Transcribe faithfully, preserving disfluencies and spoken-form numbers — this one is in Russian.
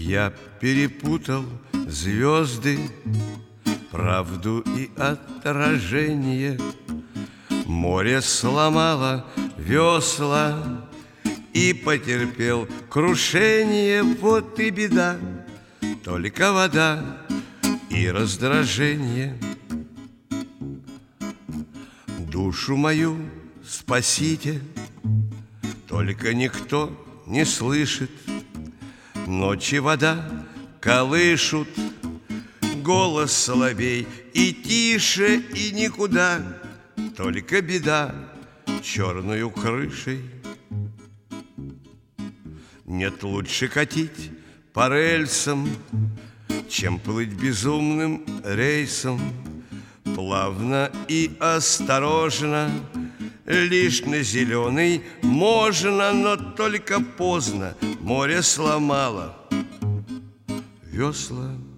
Я перепутал звезды, правду и отражение. Море сломало весла и потерпел крушение. Вот и беда, только вода и раздражение. Душу мою спасите, только никто не слышит. Ночи вода колышут, голос соловей и тише, и никуда, только беда черную крышей. Нет, лучше катить по рельсам, чем плыть безумным рейсом. Плавно и осторожно, лишь на зеленый можно, но только поздно. Море сломало весла.